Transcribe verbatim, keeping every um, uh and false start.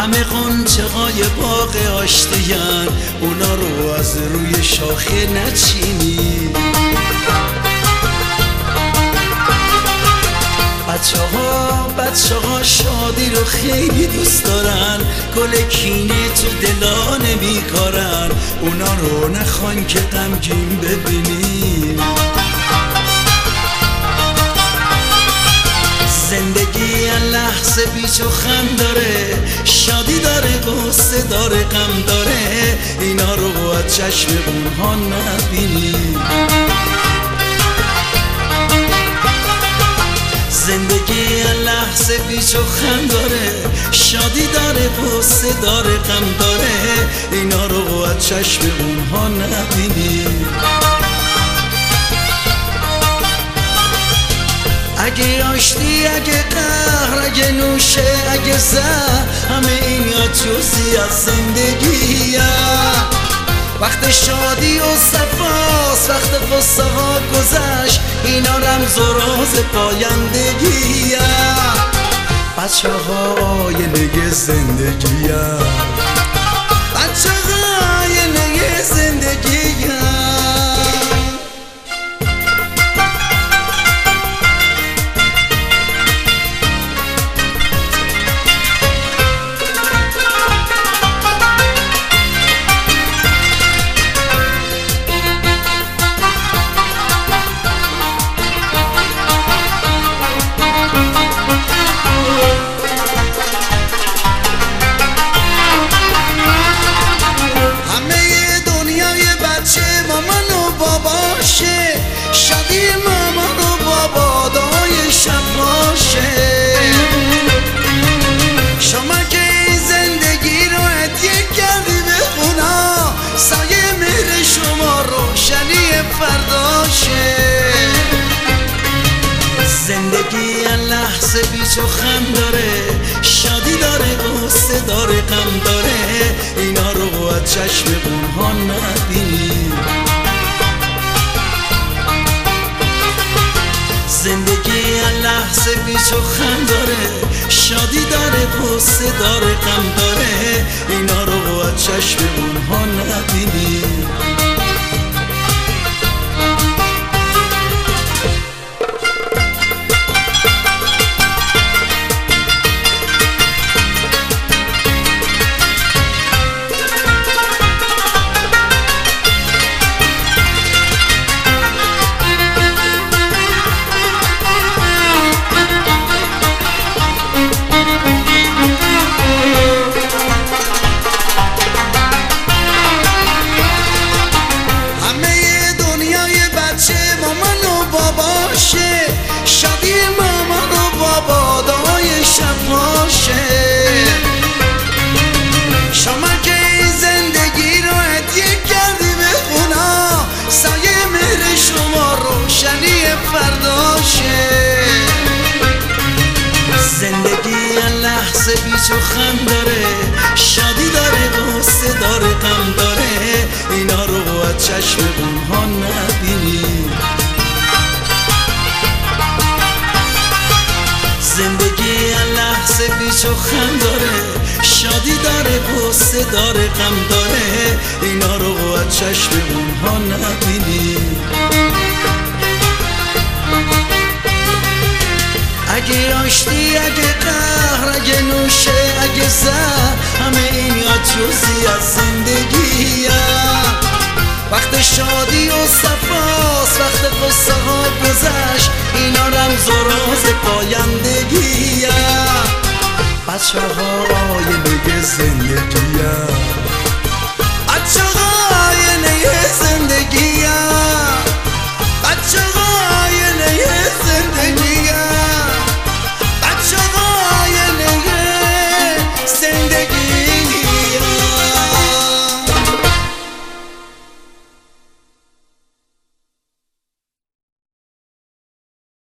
همه غنچه های باغ آشتیان، اونا رو از روی شاخه نچینی. بچه ها بچه ها شادی رو خیلی دوست دارن، گل کینه تو دلا نمیکارن، اونا رو نخوان که غمگین ببینی. زندگی لحظه پیچ و خم داره، شادی داره غصه داره غم داره، اینا رو از چشم اونها نبینی. زندگی لحظه پیچ و خم داره، شادی داره غصه داره غم داره، اینا رو از چشم اونها نبینی. اگه آشتی اگه قهر اگه نوشه اگه زهر، همه اینا جزئی از زندگیه. وقت شادی و صفاست، وقت قصه ها گذشت، اینا رمز و راز پایندگیه. بچه ها آینه زندگیه، بچه ها آینه زندگیه. شادی مامان و بابا دای شب باشه. شما که این زندگی رو هدیه کردی به اونا، سایه مهر شما روشنی فرداشه. زندگی لحظه پیچ و خم داره، شادی داره غصه داره غم داره، اینا رو از چشم اونها نبینی. زندگی لحظه پیچ و خم داره، شادی داره غصه داره غم داره، اینا رو از چشم اونها نبینی. شادی مامان و بابا دای شب باشه. شما که این زندگی رو هدیه کردی به اونا، سایه مهر شما روشنی فرداشه. زندگی لحظه پیچ و خم داره، شادی داره غصه داره غم داره، اینا رو از چشم اونها نبینی. زندگی لحظه پیچ و خم داره، شادی داره غصه داره غم داره، اینا رو از چشم اونها نبینی. اگه آشتی اگه قهر اگه نوشه اگه زهر، همه اینا جزئی از زندگیه. وقت شادی و صفاست، وقت قصه ها گذشت، اینا رمز و راز پایندگیه. بچه ها آینه زندگیه.